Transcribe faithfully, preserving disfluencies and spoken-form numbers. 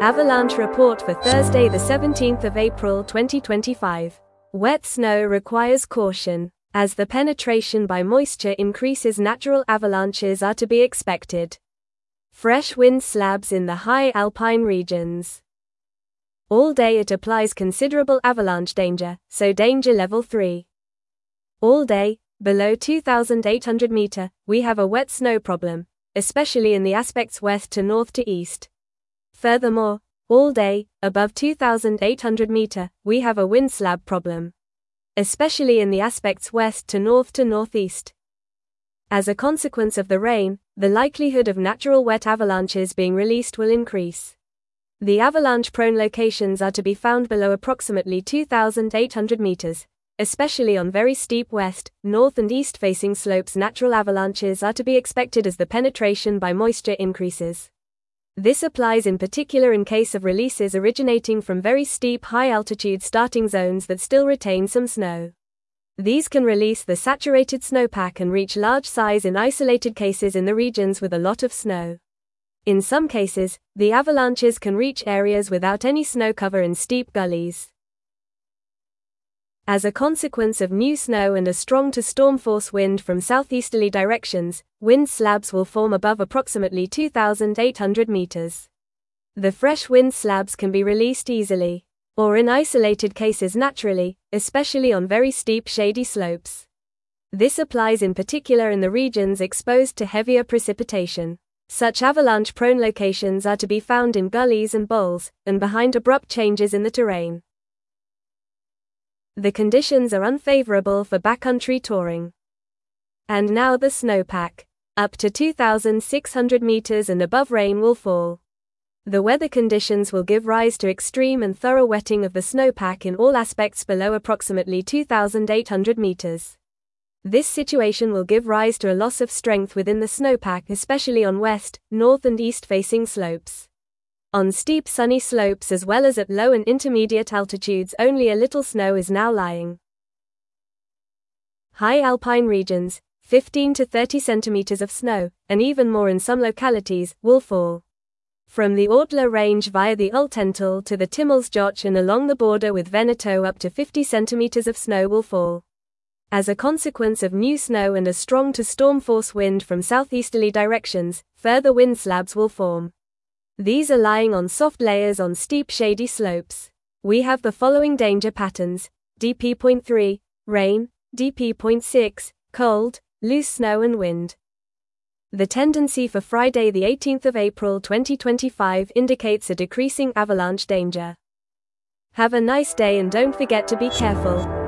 Avalanche report for Thursday, the seventeenth of April twenty twenty-five. Wet snow requires caution. As the penetration by moisture increases, natural avalanches are to be expected. Fresh wind slabs in the high alpine regions. All day it applies considerable avalanche danger, so danger level three. All day, below two thousand eight hundred meters, we have a wet snow problem, especially in the aspects west to north to east. Furthermore, all day, above two thousand eight hundred meters, we have a wind slab problem, especially in the aspects west to north to northeast. As a consequence of the rain, the likelihood of natural wet avalanches being released will increase. The avalanche-prone locations are to be found below approximately two thousand eight hundred meters, especially on very steep west, north and east-facing slopes. Natural avalanches are to be expected as the penetration by moisture increases. This applies in particular in case of releases originating from very steep high-altitude starting zones that still retain some snow. These can release the saturated snowpack and reach large size in isolated cases in the regions with a lot of snow. In some cases, the avalanches can reach areas without any snow cover in steep gullies. As a consequence of new snow and a strong to storm force wind from southeasterly directions, wind slabs will form above approximately two thousand eight hundred meters. The fresh wind slabs can be released easily, or in isolated cases naturally, especially on very steep shady slopes. This applies in particular in the regions exposed to heavier precipitation. Such avalanche-prone locations are to be found in gullies and bowls, and behind abrupt changes in the terrain. The conditions are unfavorable for backcountry touring. And now the snowpack. Up to two thousand six hundred meters and above, rain will fall. The weather conditions will give rise to extreme and thorough wetting of the snowpack in all aspects below approximately two thousand eight hundred meters. This situation will give rise to a loss of strength within the snowpack, especially on west, north and east-facing slopes. On steep sunny slopes as well as at low and intermediate altitudes, only a little snow is now lying. High alpine regions, fifteen to thirty centimeters of snow, and even more in some localities, will fall. From the Ortler Range via the Ultental to the Timmelsjoch and along the border with Veneto, up to fifty centimeters of snow will fall. As a consequence of new snow and a strong to storm force wind from southeasterly directions, further wind slabs will form. These are lying on soft layers on steep shady slopes. We have the following danger patterns: D P zero point three, rain, D P zero point six, cold, loose snow and wind. The tendency for Friday, the eighteenth of April twenty twenty-five, indicates a decreasing avalanche danger. Have a nice day and don't forget to be careful.